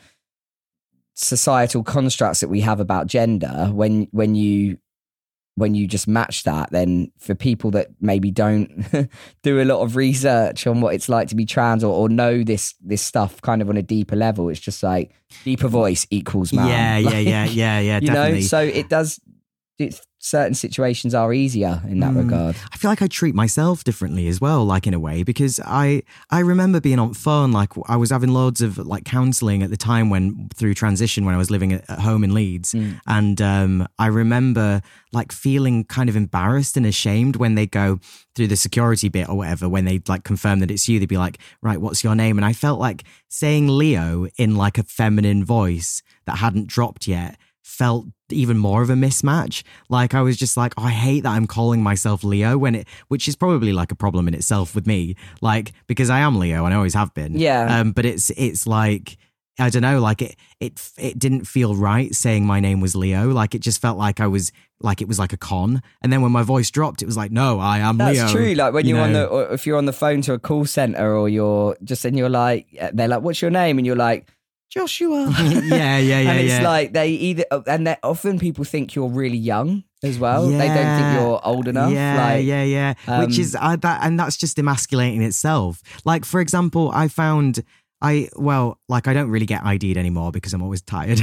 societal constructs that we have about gender, when when you when you just match that, then for people that maybe don't do a lot of research on what it's like to be trans, or, or know this this stuff kind of on a deeper level, it's just like deeper voice equals man. Yeah, like, yeah, yeah, yeah, yeah, you definitely. know, so it does, it, certain situations are easier in that Mm. regard. I feel like I treat myself differently as well, like in a way, because I I remember being on phone, like I was having loads of like counselling at the time when through transition when I was living at, at home in Leeds, Mm. and um, I remember like feeling kind of embarrassed and ashamed when they go through the security bit or whatever, when they like confirm that it's you, they'd be like, right, what's your name? And I felt like saying Leo in like a feminine voice that hadn't dropped yet felt even more of a mismatch. Like I was just like, oh, I hate that I'm calling myself Leo when it, which is probably like a problem in itself with me, like because I am Leo and I always have been. Yeah. Um, but it's it's like I don't know, like it it it didn't feel right saying my name was Leo. Like it just felt like I was like it was like a con. And then when my voice dropped, it was like, no, I am That's Leo. true. Like when you you're on know? the, or if you're on the phone to a call center, or you're just, and you're like, they're like, what's your name? And you're like, Joshua. yeah, yeah, yeah. And it's yeah. like they either, and they often people think you're really young as well. Yeah. They don't think you're old enough. Yeah, like, yeah, yeah. um, Which is uh, that, and that's just emasculating itself. Like, for example, I found I well, like I don't really get I D'd anymore because I'm always tired,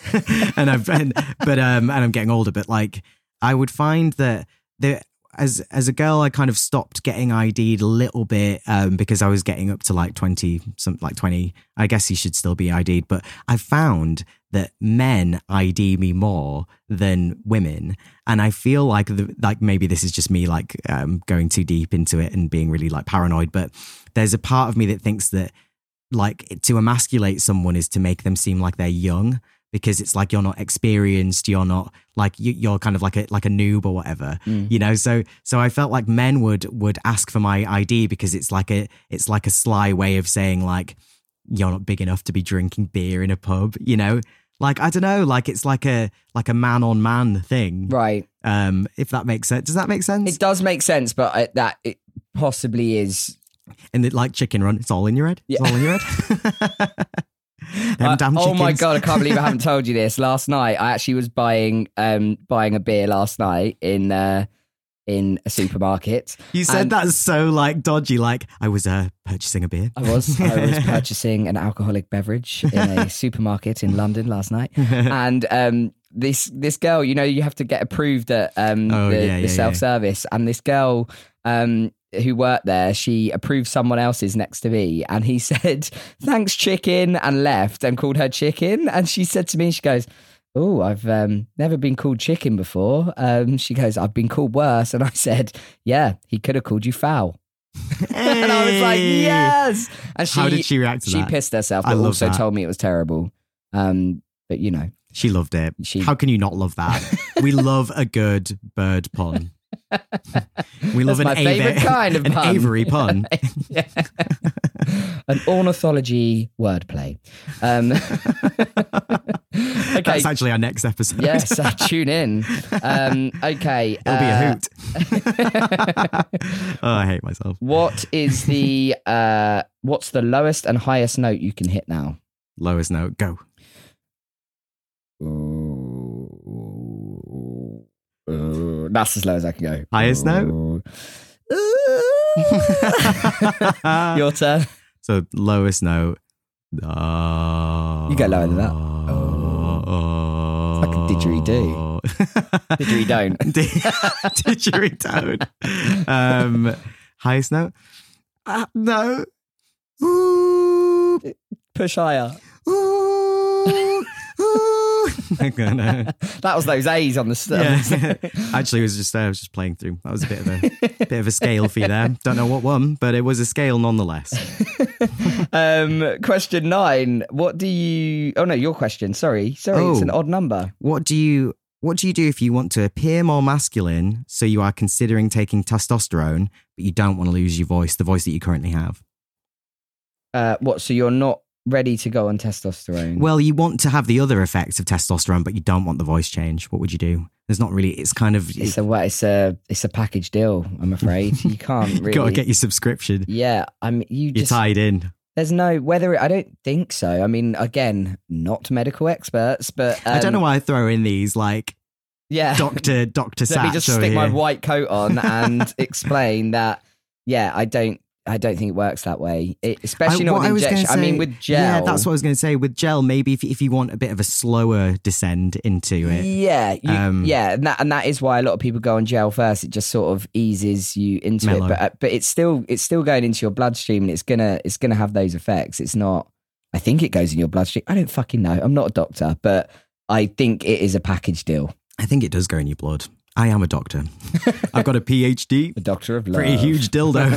and I've and, but um, and I'm getting older. But like, I would find that the as as a girl, I kind of stopped getting I D'd a little bit um, because I was getting up to like twenty, some like twenty. I guess you should still be I D'd, but I found that men I D me more than women, and I feel like the, like maybe this is just me like um, going too deep into it and being really like paranoid. But there's a part of me that thinks that like to emasculate someone is to make them seem like they're young. Because it's like you're not experienced, you're not like you, you're kind of like a like a noob or whatever, Mm. you know. So so I felt like men would would ask for my I D because it's like a it's like a sly way of saying like you're not big enough to be drinking beer in a pub, you know. Like I don't know, like it's like a like a man on man thing, right. Um, if that makes sense. Does that make sense? It does make sense, but I, that it possibly is. And it, like Chicken Run, it's all in your head. It's Yeah. all in your head. Them Uh, damn oh my chickens. god, I can't believe I haven't told you this. Last night, I actually was buying um buying a beer last night in uh in a supermarket. You said And- that's so like dodgy. Like I was uh, purchasing a beer. I was I was purchasing an alcoholic beverage in a supermarket in London last night, and um this this girl, you know, you have to get approved at um Oh, the, yeah, the yeah, self service, and this girl um. who worked there, she approved someone else's next to me, and he said, thanks chicken, and left and called her chicken. And she said to me, she goes, oh, I've um, never been called chicken before. Um, she goes, I've been called worse. And I said, yeah, he could have called you foul. And I was like, Hey! yes. And she, How did she react to she that? pissed herself, I but love also that. told me it was terrible. Um, but you know, She loved it. She- How can you not love that? We love a good bird pun. We love That's an, my favourite Ava- kind of an pun. Avery pun. Yeah. An ornithology wordplay. Um, Okay. That's actually our next episode. Yes, uh, tune in. Um, okay. It'll be a uh, hoot. Oh, I hate myself. What is the uh, what's the lowest and highest note you can hit now? Lowest note, go. Uh, that's as low as I can go. Highest note? Your turn. So lowest note. Uh, You go lower than that. Oh. It's like a didgeridoo. Didgeridoo. Didgeridoo. Um, highest note? Uh, no. Ooh. Push higher. Ooh. Ooh. Okay, no. That was those A's on the stuff. Yeah. Actually, it was just uh, I was just playing through. That was a bit of a bit of a scale for you there. Don't know what one, but it was a scale nonetheless. um, question nine. What do you? Oh no, your question. Sorry, sorry. Oh. It's an odd number. What do you What do you do if you want to appear more masculine? So you are considering taking testosterone, but you don't want to lose your voice, the voice that you currently have. Uh, what? So you're not ready to go on testosterone? Well, you want to have the other effects of testosterone, but you don't want the voice change. What would you do? There's not really. It's kind of. It's a what? It's a it's a package deal. I'm afraid you can't really. You got to get your subscription. Yeah, I mean, you You're just tied in. There's no whether I don't think so. I mean, again, not medical experts, but um, I don't know why I throw in these like yeah, Doctor Doctor Let me Satch just over stick my here. white coat on and explain that. Yeah, I don't. I don't think it works that way, it, especially I- not what with I was gonna injection. I mean, say- with gel. Yeah, that's what I was going to say. With gel, maybe if if you want a bit of a slower descend into it. Yeah, you, Um, yeah, and that and that is why a lot of people go on gel first. It just sort of eases you into Mellow. it, but uh, but it's still it's still going into your bloodstream, and it's gonna it's gonna have those effects. It's not. I think it goes in your bloodstream. I don't fucking know. I'm not a doctor, but I think it is a package deal. I think it does go in your blood. I am a doctor. I've got a P H D. The doctor of love. Pretty huge dildo.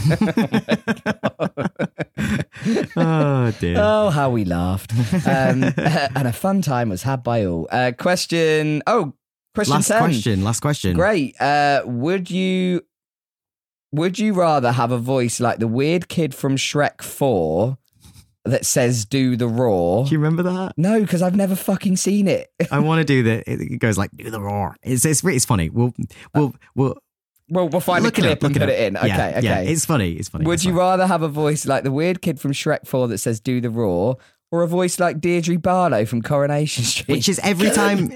Oh dear. Oh, how we laughed. Um, and a fun time was had by all. Uh, question. Oh, question Last ten. question. Last question. Great. Uh, would you would you rather have a voice like the weird kid from Shrek four that says "Do the roar"? Do you remember that? No, because I've never fucking seen it. I want to do the. It goes like do the roar. It's it's it's funny. We'll we'll we'll Well, we'll find look a it clip up, look and put up. it in. Okay, Yeah, okay. yeah, it's funny. It's funny. Would It's you fine. rather have a voice like the weird kid from Shrek four that says "Do the roar"? Or a voice like Deirdre Barlow from Coronation Street? Which is every time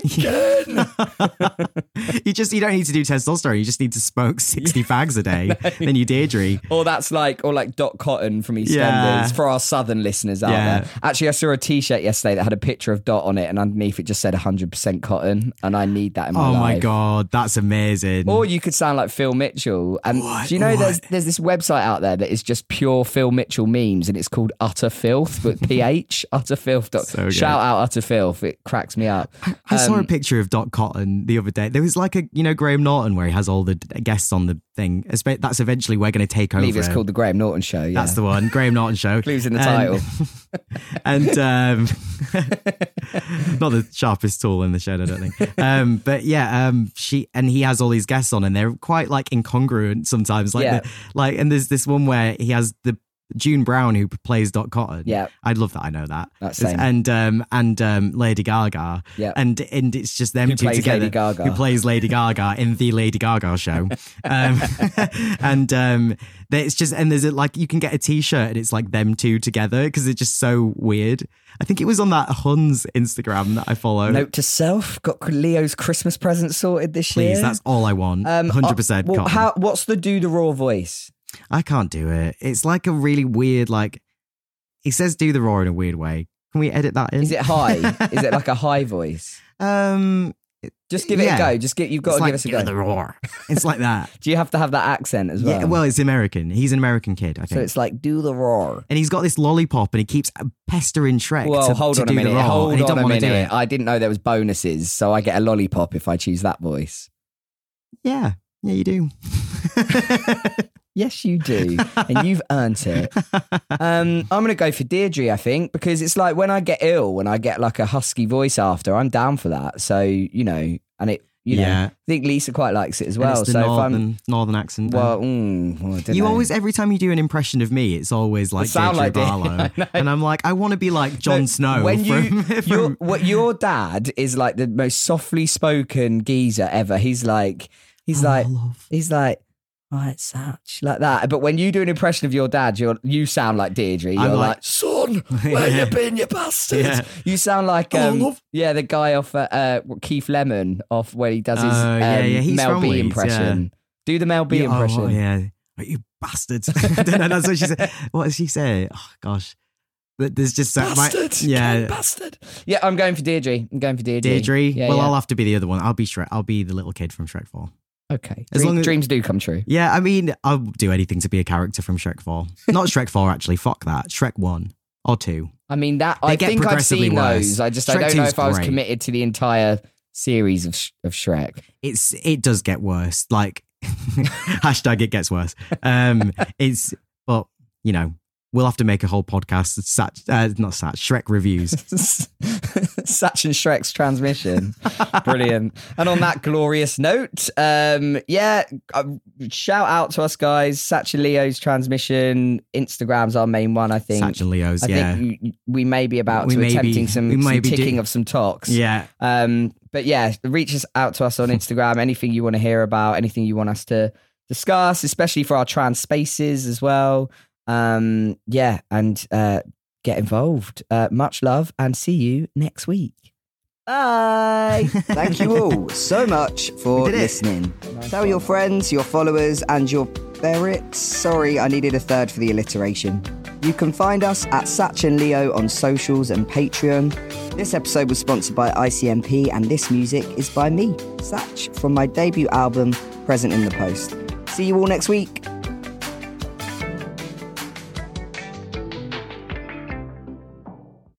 you just you don't need to do testosterone. You just need to smoke sixty fags a day. Then you Deirdre. Or that's like, or like Dot Cotton from EastEnders Yeah. for our southern listeners out Yeah. there. Actually, I saw a T-shirt yesterday that had a picture of Dot on it, and underneath it just said one hundred percent cotton, and I need that in my Oh life. my god, that's amazing. Or you could sound like Phil Mitchell. And What? do you know there's What? there's this website out there that is just pure Phil Mitchell memes, and it's called Utter Filth with P H. Utter Filth. So good. Shout out Utter Filth. It cracks me up. I saw a Um, picture of Dot Cotton the other day. There was like a, you know, Graham Norton where he has all the guests on the thing. Espe- That's eventually we're going to take I over. believe it's called The Graham Norton Show. Yeah. That's the one, Graham Norton Show. Clues in the And- title. and um, not the sharpest tool in the shed, I don't think. Um, but yeah, um, she and he has all these guests on, and they're quite like incongruent sometimes. Like, Yeah. the, like, and there's this one where he has the June Brown who plays Dot Cotton. Yeah. I'd love that. I know that. That's same. And um, and um, Lady Gaga. Yeah. And and it's just them Who two plays together. Lady Gaga. Who plays Lady Gaga in the Lady Gaga show. Um, and um, it's just and there's a, like you can get a T-shirt and it's like them two together because it's just so weird. I think it was on that Huns Instagram that I follow. Note to self: got Leo's Christmas present sorted this year. Please, that's all I want. Um, one hundred percent uh, well, cotton. how, what's the do the raw voice? I can't do it. It's like a really weird, like, he says do the roar in a weird way. Can we edit that in? Is it high? Is it like a high voice? Um, Just give it yeah. a go. Just get. You've got it's to like, give us a do go. the roar. It's like that. Do you have to have that accent as well? Yeah, well, it's American. He's an American kid, I think. so it's like do the roar. and he's got this lollipop and he keeps pestering Shrek Well, to, hold to on do a minute. the roar. Hold and he on don't a want to do minute. it. I didn't know there was bonuses, so I get a lollipop if I choose that voice. Yeah, yeah, you do. Yes, you do, and you've earned it. Um, I'm going to go for Deirdre, I think, because it's like when I get ill, when I get like a husky voice after, I'm down for that. So, you know, and it You know, Yeah. I think Lisa quite likes it as And well. it's the So if northern, I'm northern accent. well, mm, well I don't you know. always, every time you do an impression of me, it's always like sound Deirdre like Deirdre, Barlow. I know. And I'm like, I want to be like Jon No, Snow. When you, from, your, from, what your dad is like the most softly spoken geezer ever. He's like, he's Oh, like, love. he's like, right, Satch, like that. But when you do an impression of your dad, you you sound like Deirdre. You're I'm like, like- son, where Yeah. you been, you bastard? Yeah. You sound like, Oh, um, love. yeah, the guy off uh, uh, Keith Lemon off where he does his Oh, um, yeah, yeah, he's Mel from B Leeds, impression. Do the Mel B Yeah, impression. Oh, yeah. Oh, you bastards. I don't know. That's what she said. What does she say? Oh, gosh. But There's just so Bastard, my, yeah. Ken bastard. Yeah, I'm going for Deirdre. I'm going for Deirdre. Deirdre. Yeah, well, yeah. I'll have to be the other one. I'll be Shrek. I'll be the little kid from Shrek four. Okay. As Dream- long as- dreams do come true. Yeah, I mean, I'll do anything to be a character from Shrek four. Not Shrek four, actually. Fuck that. Shrek one or two. I mean, that They I get think I've progressively seen worse. those. I just I Shrek don't know two's if I was great. committed to the entire series of Sh- of Shrek. It's it does get worse. Like hashtag it gets worse. Um, it's but you know we'll have to make a whole podcast. Sat, uh, not Sat Shrek reviews. Satch and Shrek's transmission. Brilliant. And on that glorious note, um, yeah, uh, shout out to us guys. Satch and Leo's transmission. Instagram's our main one, I think. Satch and Leo's. I yeah, think we, we may be about We to may be- attempting some, we some may be do- ticking of some talks. yeah. Um, but yeah, reach us out to us on Instagram. Anything you want to hear about, anything you want us to discuss, especially for our trans spaces as well. Um, yeah, and uh, get involved. Uh, much love, and see you next week. Bye. Thank you all so much for We did it. listening. Tell your friends, your followers, and your ferrets. Sorry, I needed a third for the alliteration. You can find us at Satch and Leo on socials and Patreon. This episode was sponsored by I C M P, and this music is by me, Satch, from my debut album, Present in the Post. See you all next week.